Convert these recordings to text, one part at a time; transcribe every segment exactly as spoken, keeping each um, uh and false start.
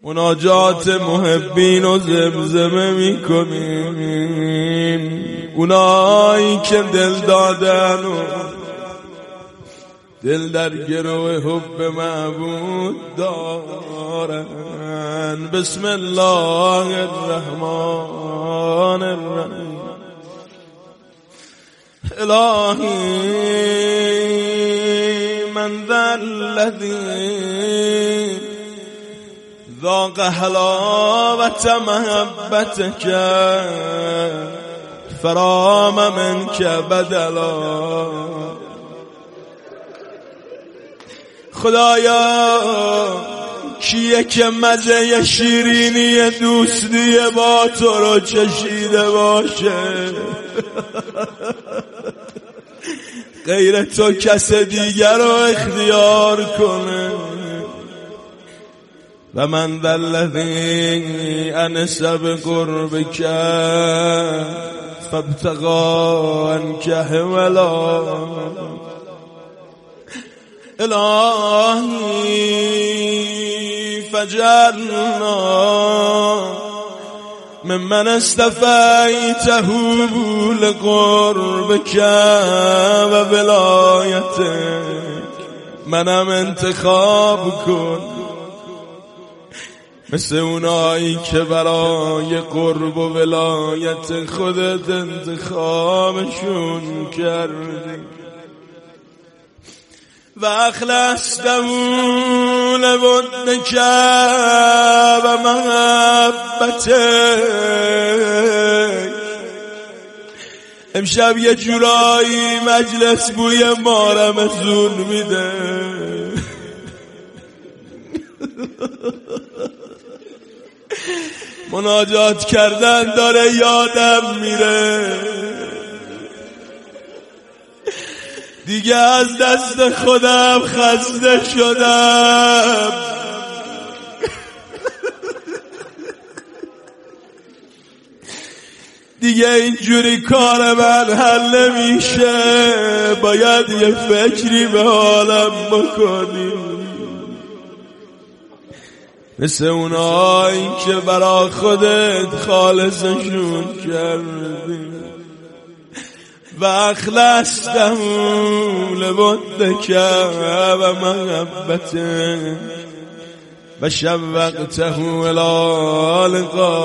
مناجات محبین و زمزمه میکنیم، اونایی که دل دادن و دل در گروه حب معبود دارن. بسم الله الرحمن الرحیم. الهی من ذا الذی ذاق حلاوت محبتک فرام منک بدلا. خدایا کیه که مزه شیرینی دوستی با تو رو چشیده باشه؟ غیر تو کس دیگر رو اختیار کنه. و من ذا الذی انس بقربک فابتغى عنک حولا. الهی فجعلنا ممن استفیته لقربک و ولایتک. منم انتخاب کن مثل اونایی که برای قرب و ولایت خودت انتخابشون کردی. و اخلصته لودک و محبتک. امشب یه جورایی مجلس بوی مارمزون میده. مناجات کردن داره یادم میره، دیگه از دست خودم خسته شدم. دیگه اینجوری کار من حل نمیشه، باید یه فکری به حالم بکنی. مثل اونایی که برا خودت خالصشون کردی. و اخلصته لودک و محبتک و شوقته الی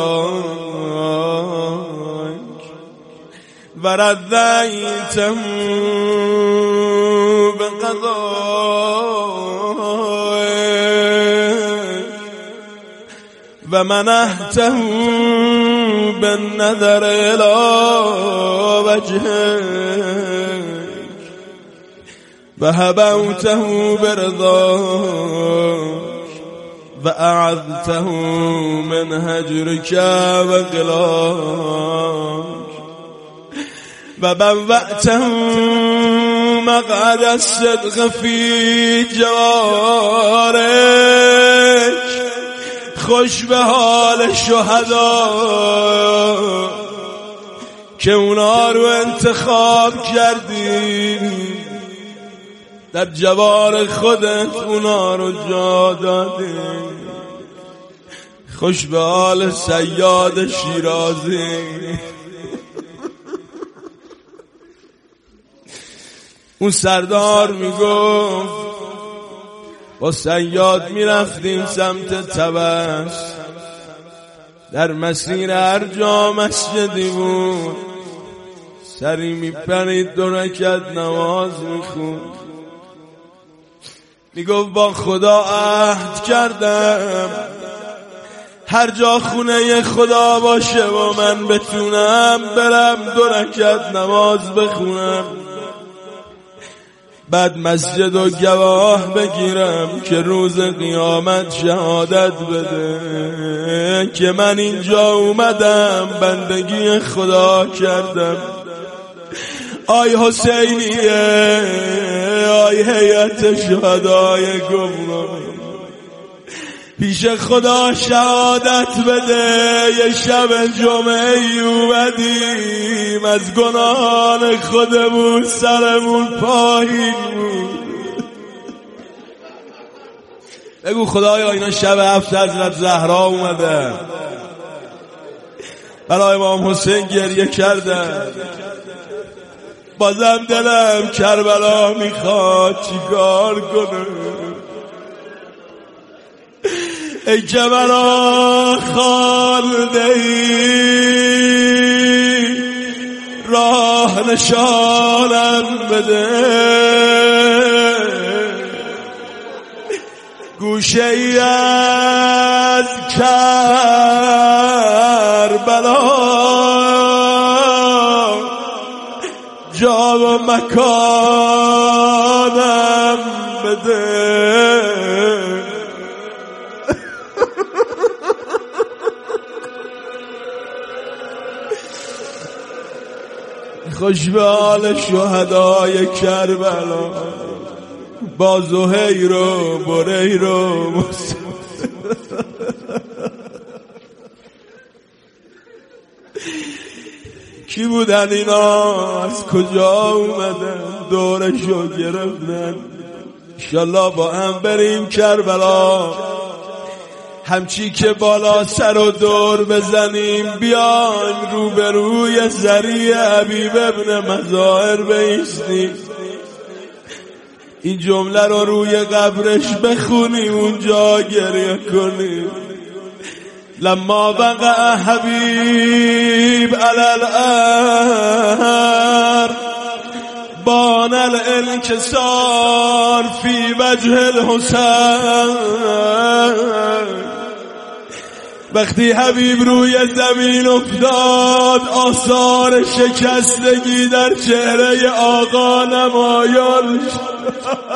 لقائک و رضیته بقضائک و منحته بالنظر الی وجهک و هبوته برضاک و اعذته من هجرک و غلاک و بوأته مقعد الصدق فی جوارک. خوش به حال شهدا که اونا رو انتخاب کردی، در جوار خودت اونا رو جا دادی. خوش به حال صیاد شیرازی. اون سردار میگفت با صیاد میرفتیم سمت طبس، در مسیر هر جا مسجدی بود سری میپرید دو رکعت نماز میخوند. میگفت با خدا عهد کردم هر جا خونه خدا باشه و من بتونم برم دو رکعت نماز بخونم، بعد مسجد و گواه بگیرم که روز قیامت شهادت بده که من اینجا اومدم بندگی خدا کردم. آی حسینیه، آی هیئت شهدای گمنام، پیش خدا شهادت بده یه شب جمعه اومدیم از گناهان خودمون سرمون پایین بود. بگو خدایا اینا شب هفت حضرت زهرا اومده برای امام حسین گریه کردن، بازم دلم کربلا میخواد چیکار کنه؟ ای که مرا خالده ای راه نشانم بده، گوشه ای از کربلا جا و مکانم بده. خوش به حال شهدای کربلا با زهیر و بریر و کی بودن اینا؟ از کجا اومدن؟ دورشو گرفتن. انشالله با هم بریم کربلا، همچی که بالا سر و دور بزنیم بیایم روبروی ذریع حبیب ابن مظاهر بایستیم، این جمله رو روی قبرش بخونیم، اونجا گریه کنیم. لما وقع حبیب علی الارض بان الانکسار فی وجه الحسین، وقتی حبیب روی زمین افتاد آثار شکستگی در چهره آقا نمایان شد.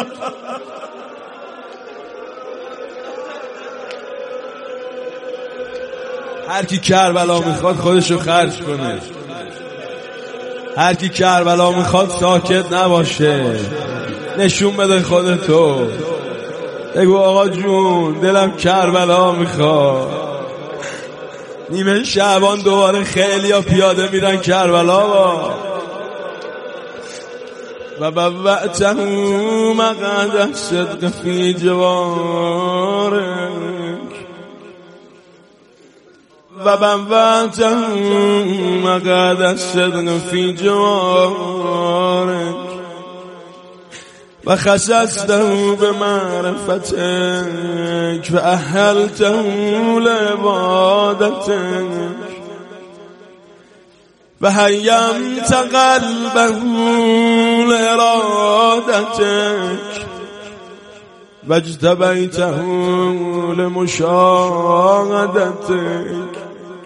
هر کی کربلا میخواد خودشو خرج کنه، هر کی کربلا میخواد ساکت نباشه، نشون بده خودتو، بگو آقا جون دلم کربلا میخواد. نیمه شعبان دوباره خیلی ها پیاده میرن کربلا با و بوعته مقعد الصدق فی جوارک و بوعته مقعد الصدق فی جوارک و خصصته بمعرفتک و اهلته لعبادتک و حیمت قلبه لارادتک و اجتبیته لمشاهدتک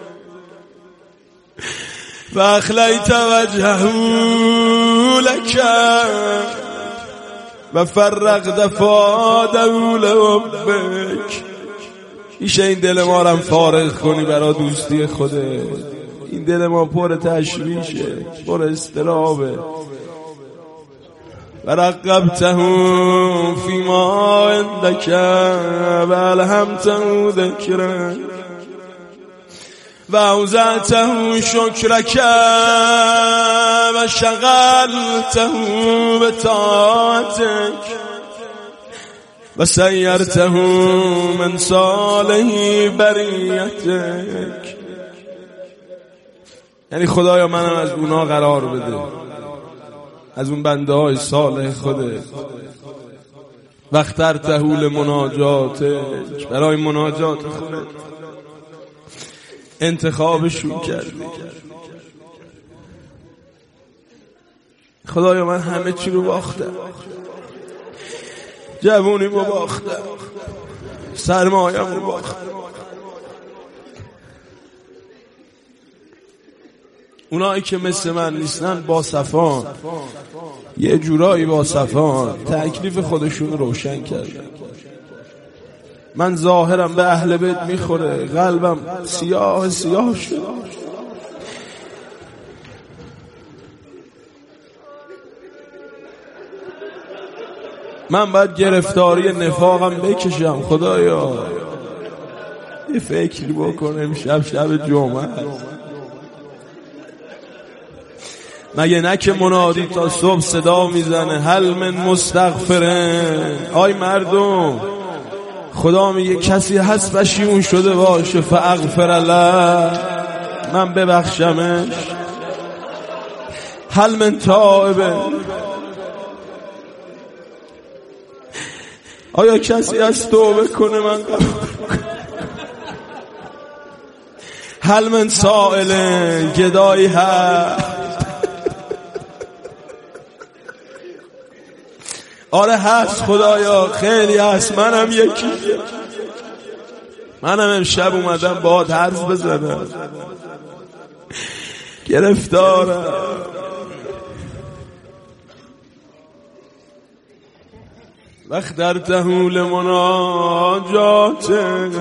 و اخلیت وجهه لک و فرقت فاده لحبک. ایشه این دل ما رو فارغ کنی برای دوستی خوده. این دل ما پر تشویشه، پر استرابه. و رقبته فی ما عندک و الهمته ذکرک و اوزعته شکرک و شغلته بطاعتک و سیرته من صالح بریتک. یعنی خدایا منم از اونا قرار بده، از اون بنده های صالح خودت. و اخترته لمناجاتک، برای مناجات خودت انتخابشون کردی. خدایا من همه چی رو باختم، جوونی رو باختم، سرمایم رو باختم. اونایی که مثل من نیستن با صفان، یه جورایی با صفان تکلیف خودشون روشن کردن. من ظاهرم به اهل بیت میخوره، قلبم سیاه سیاه شد. من باید گرفتاری نفاقم بکشم. خدایا یه فکری بکنم، شب شب جمعه مگه نه که منادی تا صبح صدا میزنه هل من مستغفرن؟ آی مردم خدا میگه کسی هست پشیمون شده باشه فاغفر له، من ببخشمش. هل من تائبه، آیا کسی از توبه کنه من قبول کنم؟ هل من سائل، گدایی هست؟ آره هست خدایا، خیلی هست، منم یکی. منم امشب اومدم باهات حرف بزنم، گرفتارم. وقت در تهول مناجاتک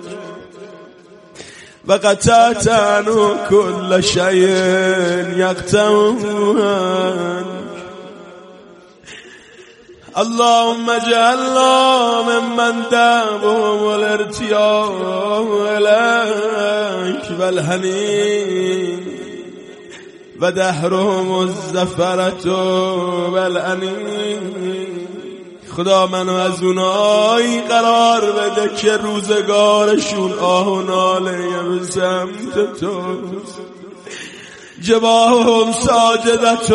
و قطعت عنه کل شیء یقطعون. اللهم اجعلنا ممن دعوهم الارتياح إليك والحنين ودهرهم الزفرة والأنين. خدا منو از اونایی قرار بده که روزگارشون آه و ناله به سمت توست. جباههم ساجدة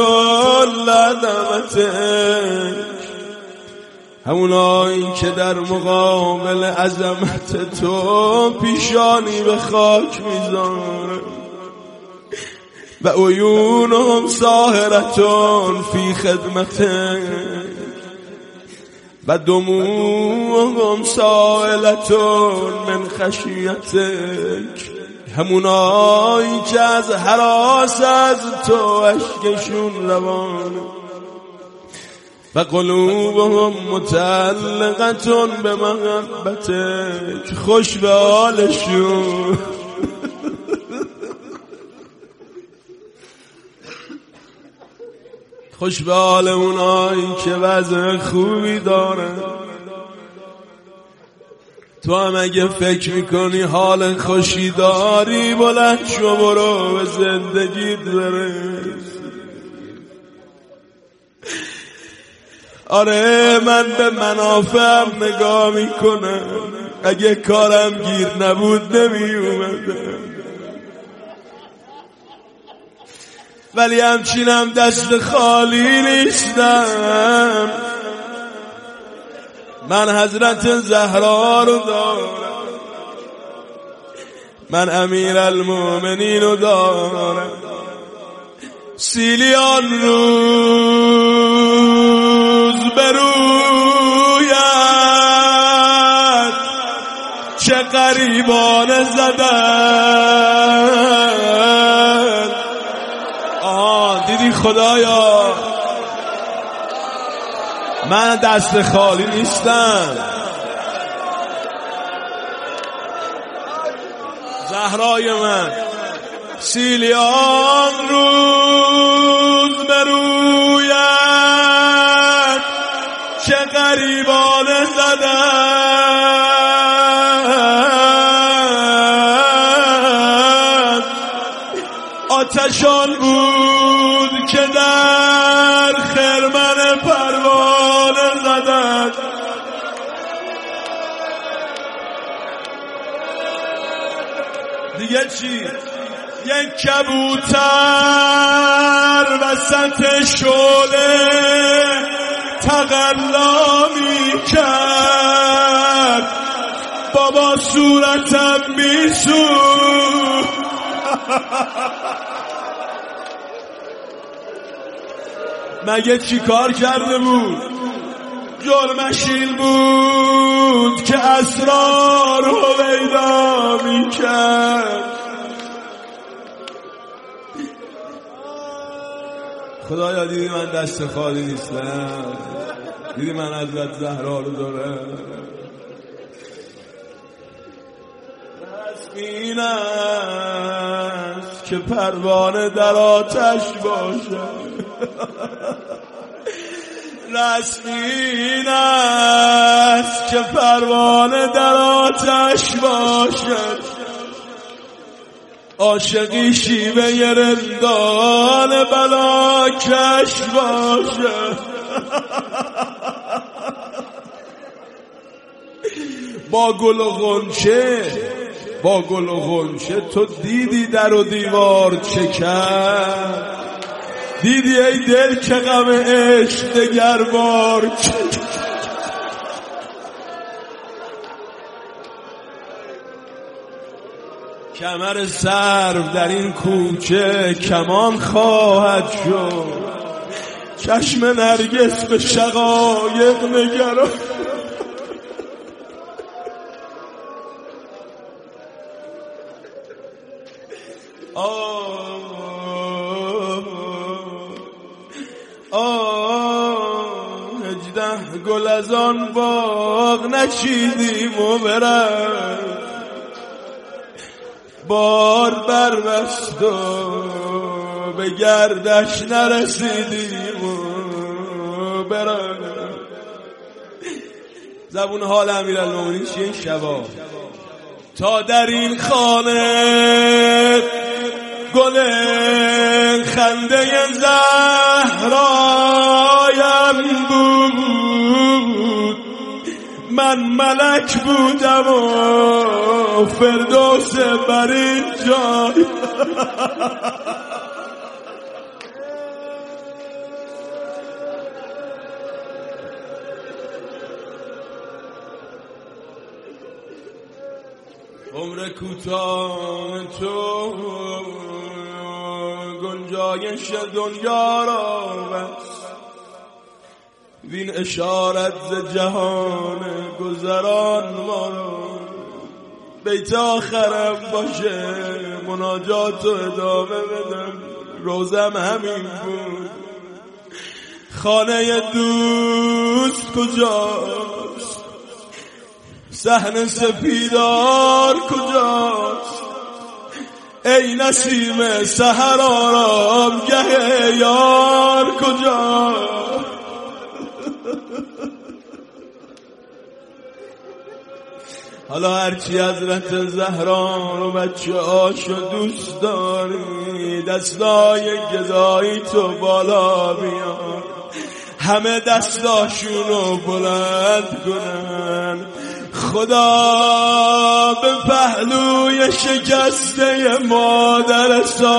لعظمتك، همونایی که در مقابل عظمت تو پیشانی به خاک میذاره. و عیونهم ساهرتون فی خدمتک و دموعهم سائلتون من خشیتک، همونایی که از هراس از تو اشکشون روانه. و قلوبهم متعلقتون به محبتک، خوش به حالشون. خوش به حال اونایی که وضع خوبی دارن. تو هم اگه فکر میکنی حال خوشی داری، بلند شو برو به زندگیت برس. آره من به منافعم نگاه میکنم، اگه کارم گیر نبود نمی اومدم، ولی همچینم دست خالی نیستم. من حضرت زهرا رو دارم، من امیر المؤمنین رو دارم. سیلیان روز بروید چه غریبانه زدن. آه دیدی خدایا، من دست خالی نیستم. زهرای من سیلیان روز بروید چه غریبانه زدن. آتشان بود که در خرمن پروانه زدن. دیگه چی؟ یک کبوتر وسط شعله تقلا میکرد، بابا صورتم میسوخت. مگه چی کار کرده بود؟ جرمش این بود که اسرار رو پیدا میکرد. خدایا دیدی من دست خالی نیستم، دیدی من حضرت زهرا رو دارم. این است که پروانه در آتش باشد، رسم این است که پروانه در آتش باشد. عاشقی شیوه رندان بلاکش باشد. با گل و غنچه با گل و غنچه تو دیدی در و دیوار چه کرد؟ دیدی ای دل که غم عشق دگر بار چه کرد؟ کمر سرو در این کوچه کمان خواهد شد، چشم نرگس به شقایق نگران. آه آه هجده گل از آن باغ نچیدیم و برم، بار بربست و به گردش نرسیدیم و برم. زبون حال امیرالمومنین چیه این شبا؟ تا در این خانه گل خنده زهرایم بود، من ملک بودم و فردوس بر این جای. عمر کوتاه تو گنجایش دنیا را بس، وین اشارت ز جهان گذران ما را. بیت آخرم باشه مناجات و ادامه بدم، روزم همین بود. خانه دوست کجاست؟ صحن سپیدار کجاست؟ ای نسیم سحر آرامگه یار کجاست؟ حالا هرچی حضرت زهرا رو بچه هاشو دوست داری، دستای گدایی تو بالا بیار، همه دستاشونو بلند کنن. خدا به پهلوی شکسته مادر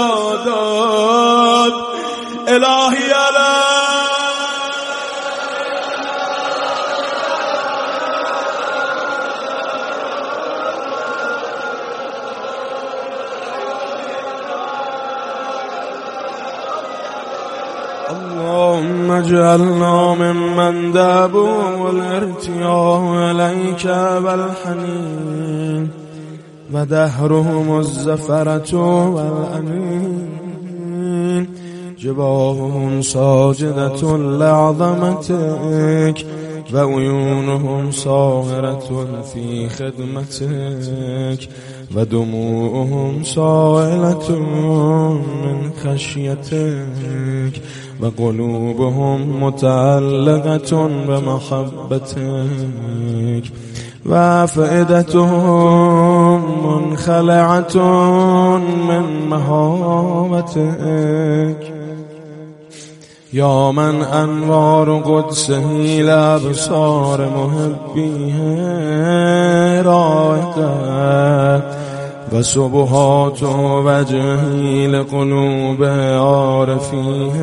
سادات الهی علی اللهم اجعلنا ممن دابوا الارتياح إليك والحنين ودهرهم الزفرة والأنين، جباههم ساجدة لعظمتك وعيونهم صاغرة في خدمتك ودموعهم سائلة من خشيتك وقلوبهم متعلقة بمحبتك وأفئدتهم منخلعة من مهابتك. يا من أنوار قدسه لأبصار محبيه رائقة وسبحات وجهه لقلوب عارفيه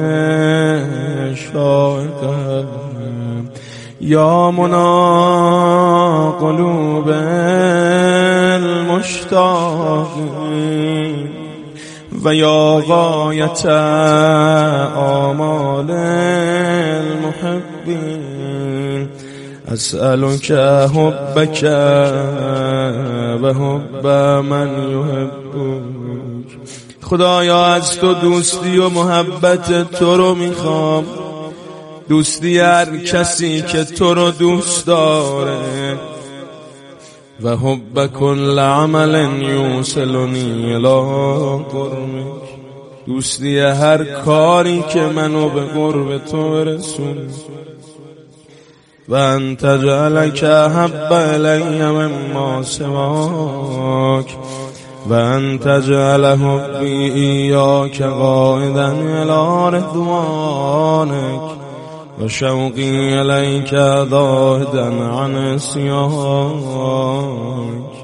شائقة. يا منى قلوب المشتاقين ويا غاية آمال المحبين، أسألك حبك وحب من يحبك. خدایا از تو دوستی و محبت تو رو میخوام، دوستی هر کسی که تو رو دوست داره، و حب کل عمل یوصلنی الی قربک، دوستی هر کاری که منو به قرب تو برسونه. و ان تجعلک احب الی مما سواک و ان تجعل حبی ایاک قائدا الی رضوانک وشوقي إليك ضاهدا عن عصيانك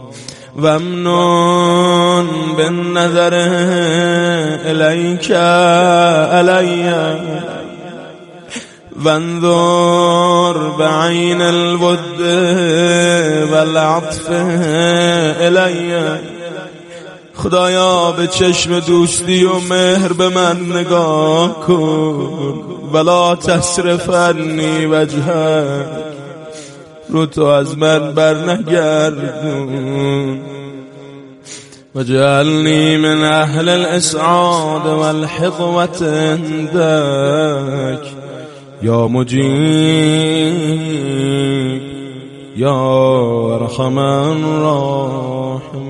وامنون بالنظر إليك علي وانظر بعين الود والعطف إلي خدایا به چشم دوستی و مهر به من نگاه کن ولا تصرفنی وجهک رو تو از من بر نگردون وجعلنی من اهل الاسعاد والحظوة عندك یا مجیب یا ارحم الراحمین.